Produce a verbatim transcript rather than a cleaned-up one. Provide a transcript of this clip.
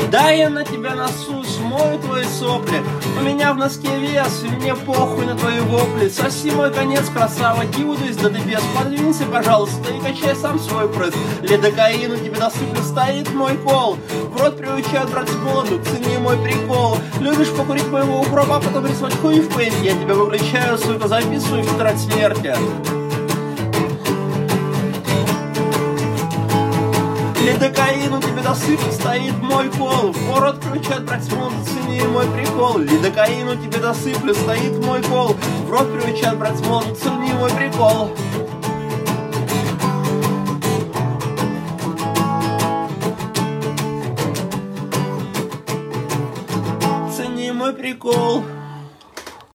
Да, я на тебя насу, смою твои сопли. У меня в носке вес, и мне похуй на твои вопли. Соси мой конец, красава, киудусь, да ты без. Подвинься, пожалуйста, и качай сам свой пресс. Лидокаину тебе насыплю, стоит мой кол. В рот приучают брать с голоду, цени мой прикол. Любишь покурить моего укропа, а потом рисовать хуй в пейнте. Я тебя выключаю, сука, записываю в тетрадь смерти. Лидокаину тебе досыплю, стоит мой кол. В рот приучают брать с голоду, цени мой прикол. Лидокаину тебе досыплю, стоит мой кол. В рот приучают брать с голоду, цени мой прикол. Цени мой прикол.